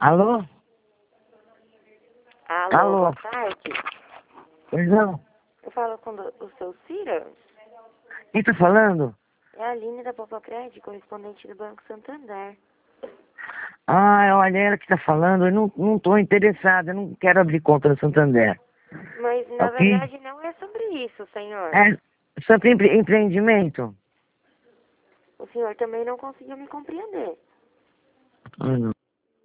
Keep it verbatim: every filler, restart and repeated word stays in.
Alô? Alô, Alô? boa tarde. Pois não? Eu falo com do- o seu Cira? Quem tá falando? É a Aline da Popocred, correspondente do Banco Santander. Ah, olha, ela que tá falando, eu não, não tô interessada, eu não quero abrir conta no Santander. Mas, na Ok? verdade, não é sobre isso, senhor. É sobre empre empreendimento? O senhor também não conseguiu me compreender. Ah, não.